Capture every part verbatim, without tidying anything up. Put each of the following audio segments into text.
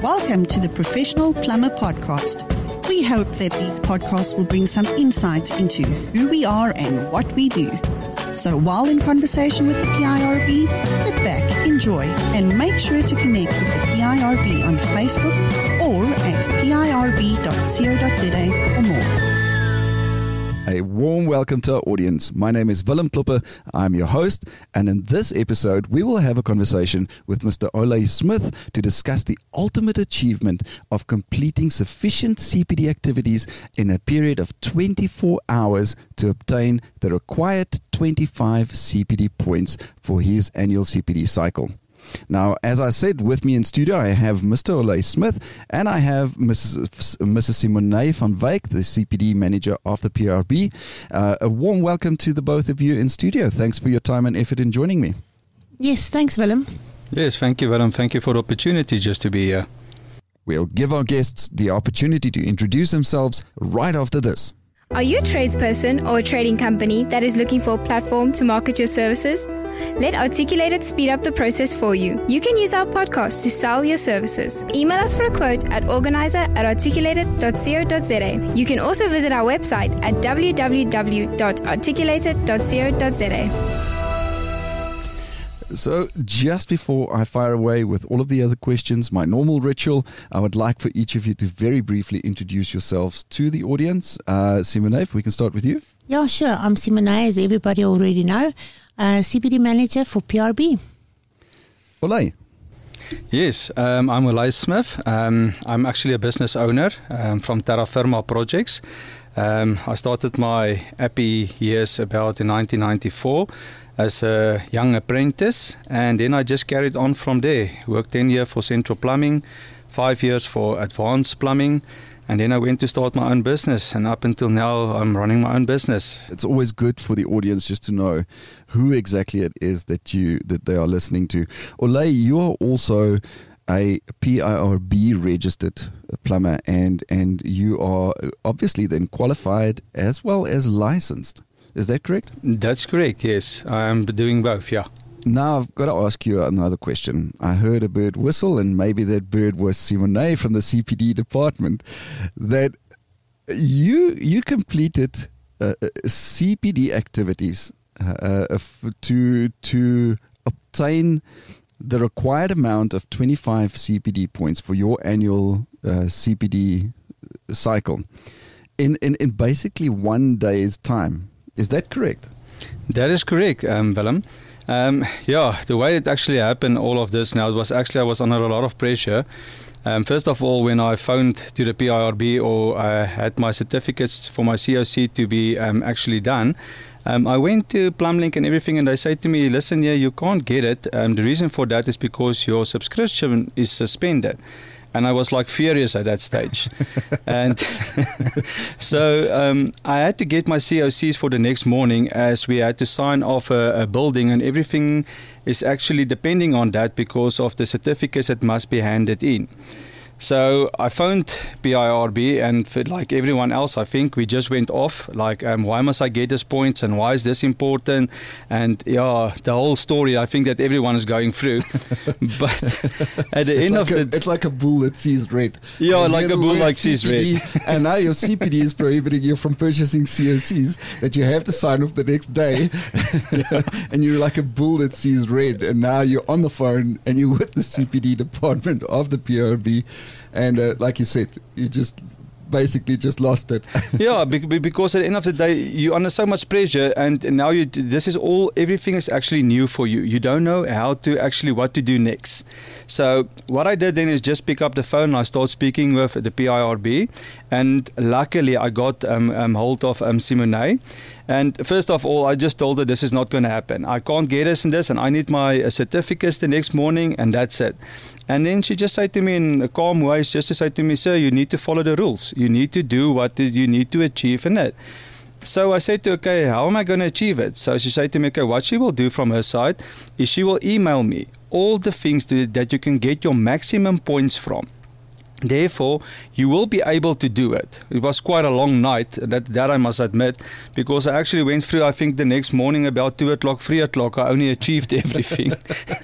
Welcome to the Professional Plumber Podcast. We hope that these podcasts will bring some insight into who we are and what we do. So while in conversation with the P I R B, sit back, enjoy, and make sure to connect with the P I R B on Facebook or at p i r b dot co dot z a for more. A warm welcome to our audience. My name is Willem Klopper. I'm your host, and in this episode, we will have a conversation with Mister Ole Smith to discuss the ultimate achievement of completing sufficient C P D activities in a period of twenty-four hours to obtain the required twenty-five C P D points for his annual C P D cycle. Now, as I said, with me in studio, I have Mister Ole Smith and I have Missus Missus Simone van Wyk, the C P D manager of the P I R B. Uh, a warm welcome to the both of you in studio. Thanks for your time and effort in joining me. Yes, thanks, Willem. Yes, thank you, Willem. Thank you for the opportunity just to be here. We'll give our guests the opportunity to introduce themselves right after this. Are you a tradesperson or a trading company that is looking for a platform to market your services? Let Articulated speed up the process for you. You can use our podcast to sell your services. Email us for a quote at organizer at articulated dot co dot z a. You can also visit our website at w w w dot articulated dot co dot z a. So just before I fire away with all of the other questions, my normal ritual, I would like for each of you to very briefly introduce yourselves to the audience. Uh, Simone, if we can start with you. Yeah, sure. I'm Simone, as everybody already know, uh, C P D manager for P I R B. Ole. Yes, um, I'm Ole Smith. Um, I'm actually a business owner um, from Terra Firma Projects. Um, I started my happy years about in nineteen ninety-four. As a young apprentice, and then I just carried on from there. Worked ten years for Central Plumbing, five years for Advanced Plumbing, and then I went to start my own business, and up until now I'm running my own business. It's always good for the audience just to know who exactly it is that you that they are listening to. Ole, you are also a P I R B registered plumber, and and you are obviously then qualified as well as licensed. Is that correct? That's correct, yes. I'm doing both, yeah. Now I've got to ask you another question. I heard a bird whistle, and maybe that bird was Simone from the C P D department, that you you completed uh, C P D activities uh, uh, to to obtain the required amount of twenty-five C P D points for your annual uh, C P D cycle in, in, in basically one day's time. Is that correct? That is correct, um, Willem. Um, yeah, the way it actually happened, all of this now, it was actually I was under a lot of pressure. Um, first of all, when I phoned to the P I R B or I had my certificates for my C O C to be um, actually done, um, I went to Plumlink and everything, and they say to me, listen, yeah, you can't get it. Um, the reason for that is because your subscription is suspended. And I was like furious at that stage. And so um, I had to get my C O Cs for the next morning, as we had to sign off a, a building, and everything is actually depending on that because of the certificates that must be handed in. So I phoned P I R B, and for like everyone else, I think we just went off. Like, um, why must I get these points, and why is this important? And yeah, the whole story I think that everyone is going through. But at the it's end like of a, the, it's like a bull that sees red. Yeah, and like a bull like sees red. And now your C P D is prohibiting you from purchasing C O Cs that you have to sign off the next day. Yeah. And you're like a bull that sees red. And now you're on the phone and you're with the C P D department of the P I R B. And uh, like you said, you just basically just lost it. Yeah, because at the end of the day, you're under so much pressure, and now you. This is all. Everything is actually new for you. You don't know how to actually what to do next. So what I did then is just pick up the phone and I start speaking with the P I R B, and luckily I got um, um, hold of um, Simone. And first of all, I just told her this is not going to happen. I can't get us in this, and I need my uh, certificates the next morning, and that's it. And then she just said to me in a calm way, just to say to me, sir, you need to follow the rules. You need to do what you need to achieve in it. So I said to her, okay, how am I going to achieve it? So she said to me, okay, what she will do from her side is she will email me all the things to, that you can get your maximum points from. Therefore, you will be able to do it. It was quite a long night, that, that I must admit, because I actually went through, I think the next morning about two o'clock, three o'clock, I only achieved everything.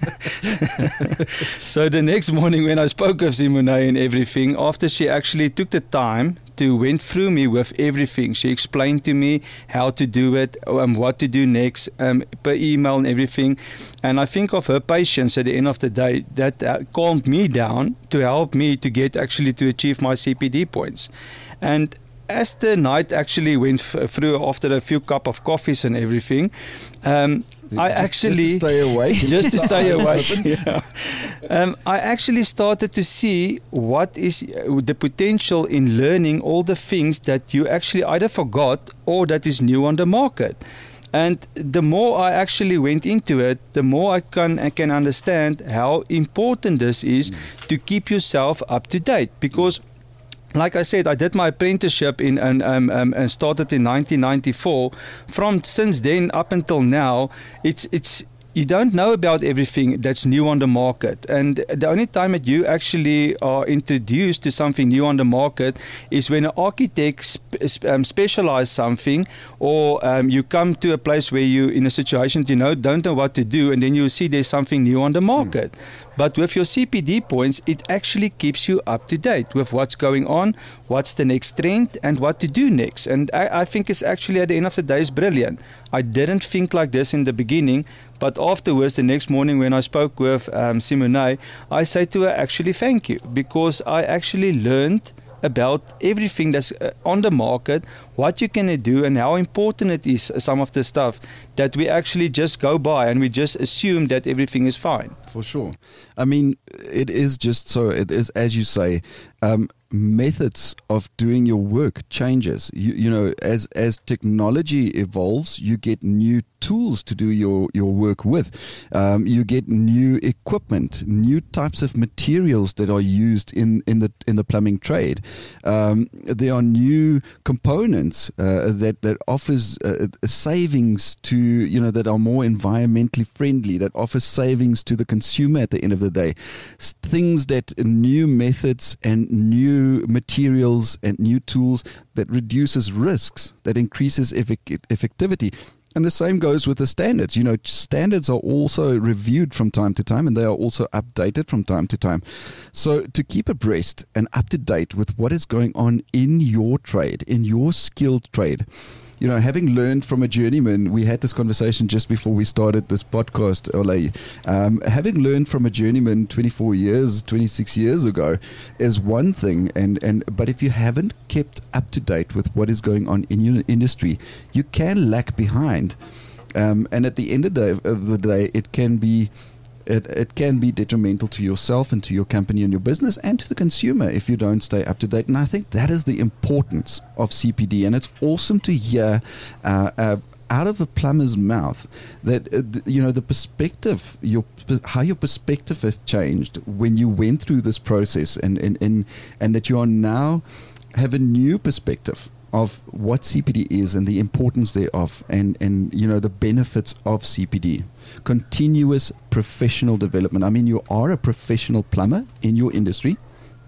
So the next morning when I spoke of Simone and everything, after she actually took the time to went through me with everything. She explained to me how to do it, um, what to do next, um, per email and everything. And I think of her patience at the end of the day, that uh, calmed me down to help me to get actually to achieve my C P D points. And as the night actually went f- through after a few cup of coffees and everything, um, I just, actually just to stay awake. just to stay awake. Yeah. Um, I actually started to see what is the potential in learning all the things that you actually either forgot or that is new on the market. And the more I actually went into it, the more I can I can understand how important this is mm. to keep yourself up to date. Because, like I said, I did my apprenticeship in and um, um, and started in nineteen ninety-four. From since then up until now, it's it's you don't know about everything that's new on the market. And the only time that you actually are introduced to something new on the market is when an architect sp- um, specializes something, or um, you come to a place where you in a situation you know don't know what to do, and then you see there's something new on the market. Mm. But with your C P D points, it actually keeps you up to date with what's going on, what's the next trend, and what to do next. And I, I think it's actually at the end of the day is brilliant. I didn't think like this in the beginning, but afterwards, the next morning when I spoke with um, Simone, I say to her, actually, thank you, because I actually learned about everything that's on the market, what you can do, and how important it is, some of the stuff that we actually just go by and we just assume that everything is fine. For sure. I mean, it is just so, it is, as you say, um, methods of doing your work changes. You, you know, as as technology evolves, you get new tools to do your, your work with. Um, you get new equipment, new types of materials that are used in, in the in the plumbing trade. Um, there are new components uh, that that offers uh, savings to, you know, that are more environmentally friendly, that offers savings to the consumer at the end of the day. S- things that new methods and new materials and new tools that reduces risks, that increases effic- effectivity. And the same goes with the standards. You know, standards are also reviewed from time to time, and they are also updated from time to time. So to keep abreast and up to date with what is going on in your trade, in your skilled trade, you know, having learned from a journeyman, we had this conversation just before we started this podcast, Ole. Um, having learned from a journeyman twenty-four years, twenty-six years ago is one thing. And, and but if you haven't kept up to date with what is going on in your industry, you can lag behind. Um, and at the end of the, day, of the day, it can be It, it can be detrimental to yourself and to your company and your business and to the consumer if you don't stay up to date. And I think that is the importance of C P D. And it's awesome to hear uh, uh, out of a plumber's mouth that, uh, th- you know, the perspective, your how your perspective has changed when you went through this process, and, and, and, and that you are now have a new perspective of what C P D is and the importance thereof, and, and you know the benefits of C P D. Continuous professional development. I mean, you are a professional plumber in your industry,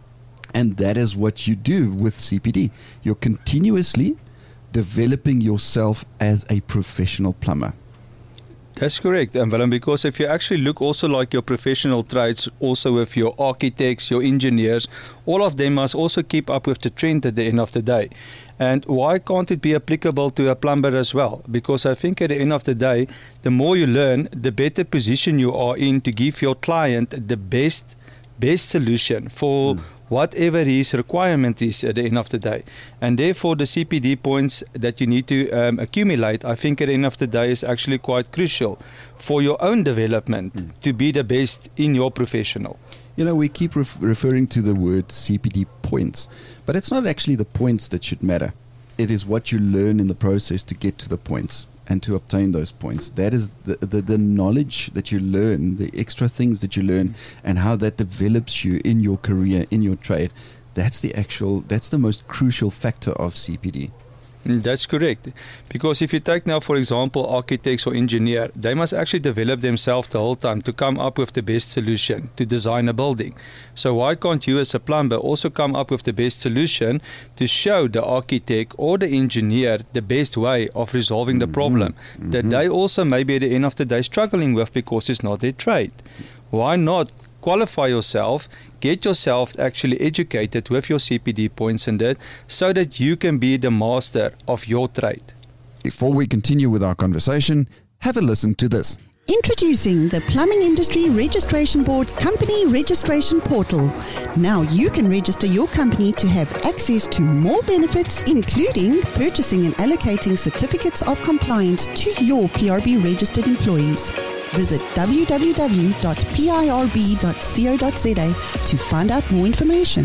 and that is what you do with C P D. You're continuously developing yourself as a professional plumber. That's correct, um, Willem, because if you actually look also like your professional trades, also with your architects, your engineers, all of them must also keep up with the trend at the end of the day. And why can't it be applicable to a plumber as well? Because I think at the end of the day, the more you learn, the better position you are in to give your client the best best solution for mm. whatever his requirement is at the end of the day. And therefore, the C P D points that you need to um, accumulate, I think at the end of the day is actually quite crucial for your own development mm. to be the best in your professional. You know, we keep ref- referring to the word C P D points, but it's not actually the points that should matter. It is what you learn in the process to get to the points and to obtain those points. That is the, the, the knowledge that you learn, the extra things that you learn, and how that develops you in your career, in your trade. That's the actual, that's the most crucial factor of C P D. That's correct. Because if you take now, for example, architects or engineer, they must actually develop themselves the whole time to come up with the best solution to design a building. So why can't you as a plumber also come up with the best solution to show the architect or the engineer the best way of resolving the problem mm-hmm. that they also maybe at the end of the day struggling with because it's not their trade? Why not qualify yourself, get yourself actually educated with your C P D points and that, so that you can be the master of your trade. Before we continue with our conversation, have a listen to this. Introducing the Plumbing Industry Registration Board Company Registration Portal. Now you can register your company to have access to more benefits, including purchasing and allocating certificates of compliance to your P R B registered employees. Visit w w w dot p i r b dot co dot z a to find out more information.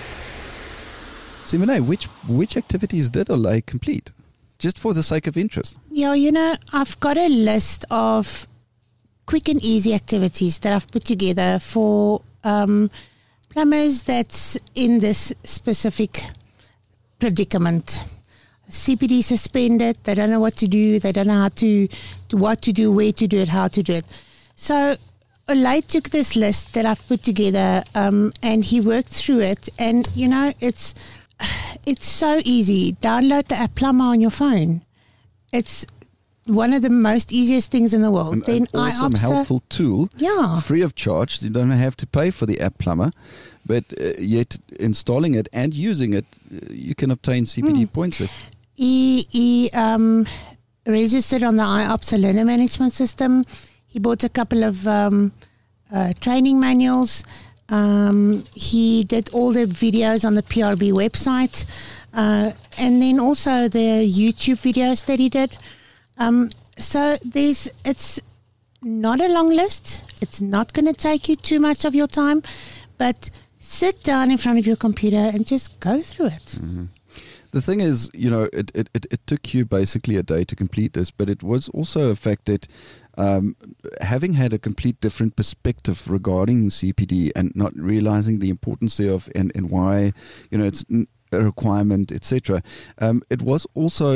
Simone, which which activities did Olay complete? Just for the sake of interest. Yeah, you know, I've got a list of quick and easy activities that I've put together for um, plumbers that's in this specific predicament. C P D suspended, they don't know what to do, they don't know how to, to what to do, where to do it, how to do it. So Olay took this list that I've put together um, and he worked through it, and you know, it's it's so easy. Download the app Plumber on your phone. It's one of the most easiest things in the world. An, then an awesome, helpful tool, yeah, free of charge. You don't have to pay for the app Plumber, but uh, yet installing it and using it, uh, you can obtain C P D mm. points. With. He, he um, registered on the I O P S learner management system. He bought a couple of um, uh, training manuals. Um, he did all the videos on the P R B website, uh, and then also the YouTube videos that he did. Um, so there's, it's not a long list. It's not going to take you too much of your time, but sit down in front of your computer and just go through it. Mm-hmm. The thing is, you know, it, it, it, it took you basically a day to complete this, but it was also a fact that um, having had a complete different perspective regarding C P D and not realizing the importance thereof and, and why, you know, it's a requirement, et cetera. Um, it was also, uh,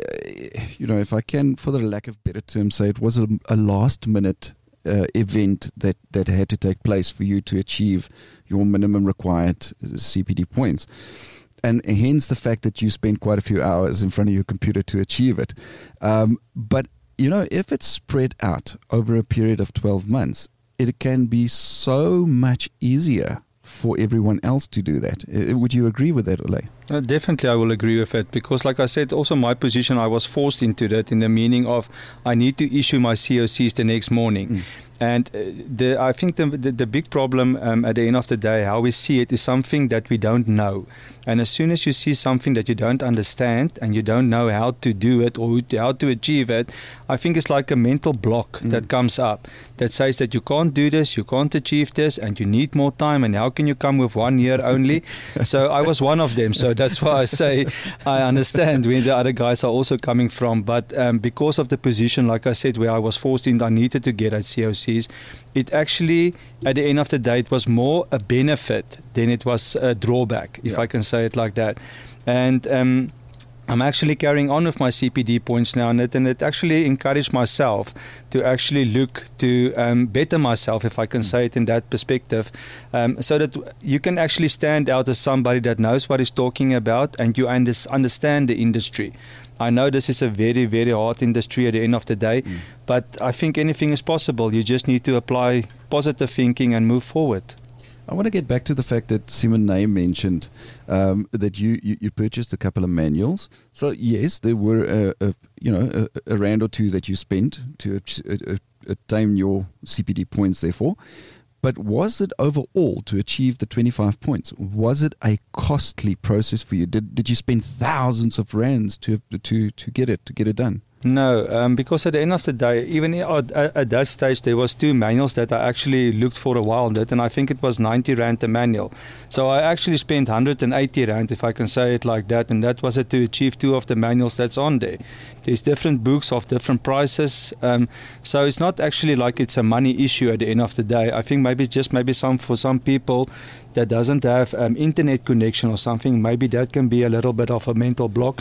you know, if I can, for the lack of better terms, say it was a, a last minute uh, event that, that had to take place for you to achieve your minimum required C P D points. And hence the fact that you spent quite a few hours in front of your computer to achieve it. Um, but, you know, if it's spread out over a period of twelve months, it can be so much easier for everyone else to do that. Uh, would you agree with that, Olay? Uh, definitely, I will agree with it, because like I said, also my position, I was forced into that in the meaning of I need to issue my C O Cs the next morning. Mm. And uh, the, I think the, the, the big problem um, at the end of the day, how we see it, is something that we don't know. And as soon as you see something that you don't understand and you don't know how to do it or how to achieve it, I think it's like a mental block mm. that comes up that says that you can't do this, you can't achieve this, and you need more time, and how can you come with one year only? So I was one of them. So that's why I say I understand where the other guys are also coming from. But um, because of the position, like I said, where I was forced in, I needed to get at C O Cs. It actually, at the end of the day, it was more a benefit than it was a drawback, if yeah. I can say it like that. And um, I'm actually carrying on with my C P D points now, and it, and it actually encouraged myself to actually look to um, better myself, if I can say it in that perspective, um, so that you can actually stand out as somebody that knows what he's talking about and you under- understand the industry. I know this is a very, very hard industry at the end of the day, mm. but I think anything is possible. You just need to apply positive thinking and move forward. I want to get back to the fact that Simone mentioned um, that you, you, you purchased a couple of manuals. So yes, there were a, a you know a, a rand or two that you spent to uh, attain your C P D points. Therefore, but was it overall to achieve the twenty-five points? Was it a costly process for you? Did did you spend thousands of rands to to to get it to get it done? No, um, because at the end of the day, even at, at that stage, there was two manuals that I actually looked for a while, and I think it was ninety rand a manual. So I actually spent one hundred eighty rand, if I can say it like that, and that was it to achieve two of the manuals that's on there. There's different books of different prices, um, so it's not actually like it's a money issue at the end of the day. I think maybe it's just maybe some for some people that doesn't have um, internet connection or something, maybe that can be a little bit of a mental block.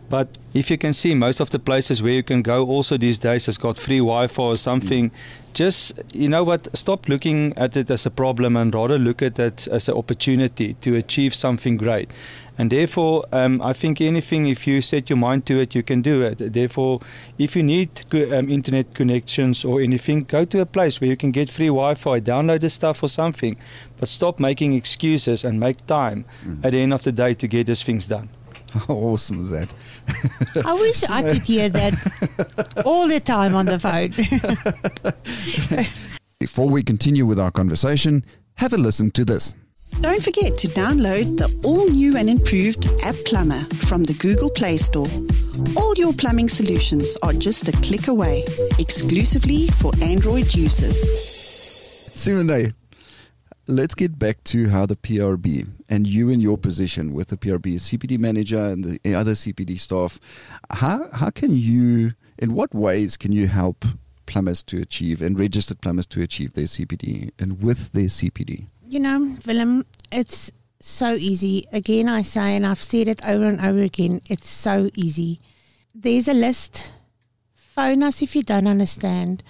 But if you can see, most of the places where you can go also these days has got free Wi-Fi or something. Just, you know what, stop looking at it as a problem and rather look at it as an opportunity to achieve something great. And therefore, um, I think anything, if you set your mind to it, you can do it. Therefore, if you need um, internet connections or anything, go to a place where you can get free Wi-Fi, download the stuff or something. But stop making excuses and make time mm. at the end of the day to get these things done. How awesome is that? I wish I could hear that all the time on the phone. Before we continue with our conversation, have a listen to this. Don't forget to download the all-new and improved App Plumber from the Google Play Store. All your plumbing solutions are just a click away, exclusively for Android users. Simone, let's get back to how the P R B and you in your position with the P R B as C P D manager and the other C P D staff, how how can you, in what ways can you help plumbers to achieve and registered plumbers to achieve their C P D and with their C P D? You know, Willem, it's so easy. Again, I say, and I've said it over and over again, it's so easy. There's a list. Phone us if you don't understand.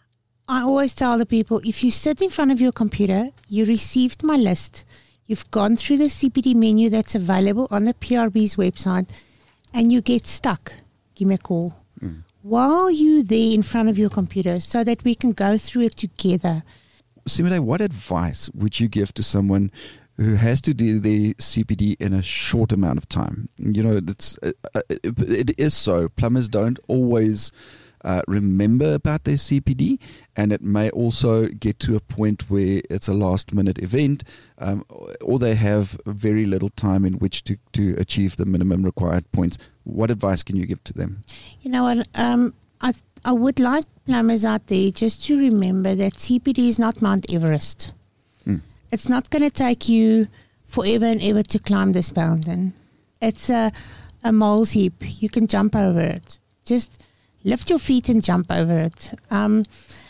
I always tell the people, if you sit in front of your computer, you received my list, you've gone through the C P D menu that's available on the P R B's website, and you get stuck, give me a call. Mm. While you're there in front of your computer so that we can go through it together. Simone, what advice would you give to someone who has to do their C P D in a short amount of time? You know, it's, uh, it, it is so. Plumbers don't always uh, remember about their C P D, and it may also get to a point where it's a last-minute event, um, or they have very little time in which to, to achieve the minimum required points. What advice can you give to them? You know what? Um, I I would like plumbers out there just to remember that C P D is not Mount Everest. Mm. It's not going to take you forever and ever to climb this mountain. It's a, a mole's heap. You can jump over it. Just lift your feet and jump over it. Um,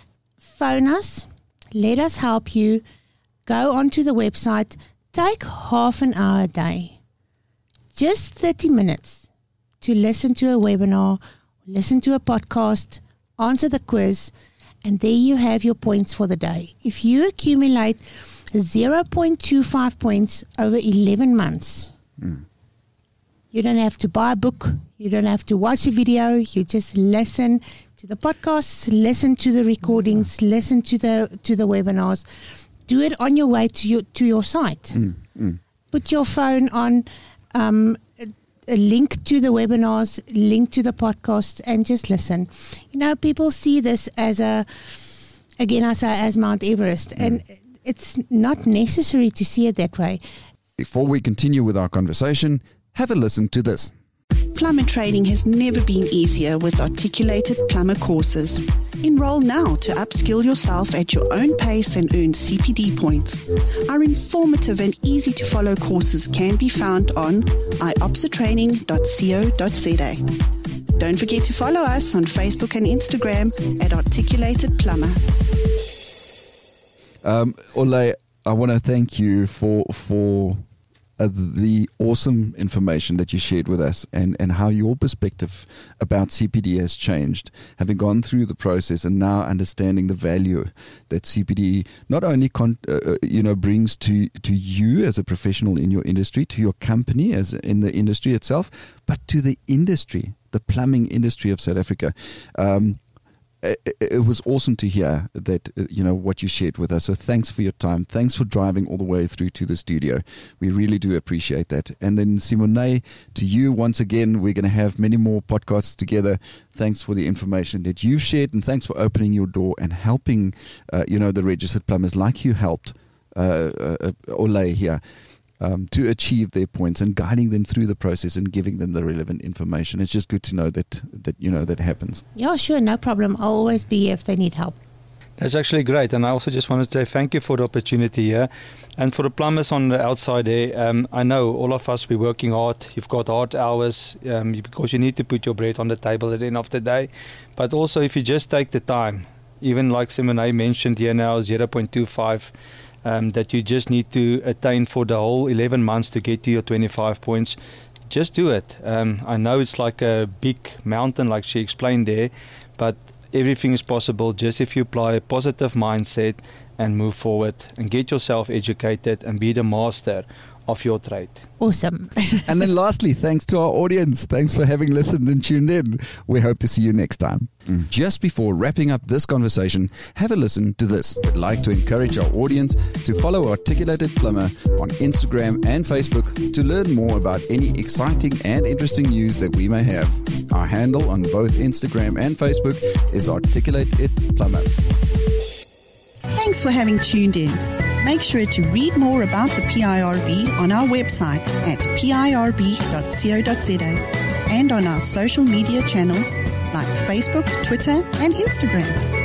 phone us. Let us help you. Go onto the website. Take half an hour a day. Just thirty minutes to listen to a webinar, listen to a podcast, answer the quiz, and there you have your points for the day. If you accumulate zero point two five points over eleven months, mm. you don't have to buy a book, you don't have to watch a video, you just listen to the podcasts, listen to the recordings, mm. listen to the to the webinars. Do it on your way to your to your site. Mm. Mm. Put your phone on um, a link to the webinars, link to the podcasts, and just listen. You know, people see this as a, again, I say, as Mount Everest, mm. and it's not necessary to see it that way. Before we continue with our conversation, have a listen to this. Plumber training has never been easier with articulated plumber courses. Enroll now to upskill yourself at your own pace and earn C P D points. Our informative and easy to follow courses can be found on i o p s a training dot co dot z a. Don't forget to follow us on Facebook and Instagram at Articulated Plumber. Um, Ole, I want to thank you for for uh, the awesome information that you shared with us, and, and how your perspective about C P D has changed, having gone through the process and now understanding the value that C P D not only con, uh, you know brings to to you as a professional in your industry, to your company as in the industry itself, but to the industry, the plumbing industry of South Africa. Um, It, it was awesome to hear that, uh, you know, what you shared with us. So thanks for your time. Thanks for driving all the way through to the studio. We really do appreciate that. And then Simone, to you once again, we're going to have many more podcasts together. Thanks for the information that you've shared, and thanks for opening your door and helping, uh, you know, the registered plumbers like you helped uh, uh, Ole here. Um, to achieve their points and guiding them through the process and giving them the relevant information. It's just good to know that, that you know, that happens. Yeah, sure, no problem. I'll always be here if they need help. That's actually great. And I also just wanted to say thank you for the opportunity here. And for the plumbers on the outside there, um, I know all of us, we're working hard. You've got hard hours um, because you need to put your bread on the table at the end of the day. But also if you just take the time, even like Simone mentioned here now, zero point two five, Um, that you just need to attain for the whole eleven months to get to your twenty-five points. just do it. Um, I know it's like a big mountain, like she explained there, but everything is possible just if you apply a positive mindset and move forward and get yourself educated and be the master of your trade. Awesome. And then lastly, thanks to our audience. Thanks for having listened and tuned in. We hope to see you next time. Mm. Just before wrapping up this conversation, have a listen to this. We'd like to encourage our audience to follow Articulated Plumber on Instagram and Facebook to learn more about any exciting and interesting news that we may have. Our handle on both Instagram and Facebook is Articulated Plumber. Thanks for having tuned in. Make sure to read more about the P I R B on our website at p i r b dot co dot z a and on our social media channels like Facebook, Twitter, and Instagram.